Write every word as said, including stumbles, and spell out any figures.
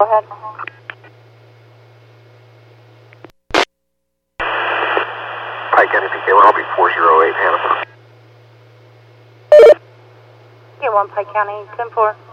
Go ahead. Pike County P K one, I'll be four zero eight Hannaford. Get one Pike County, ten four.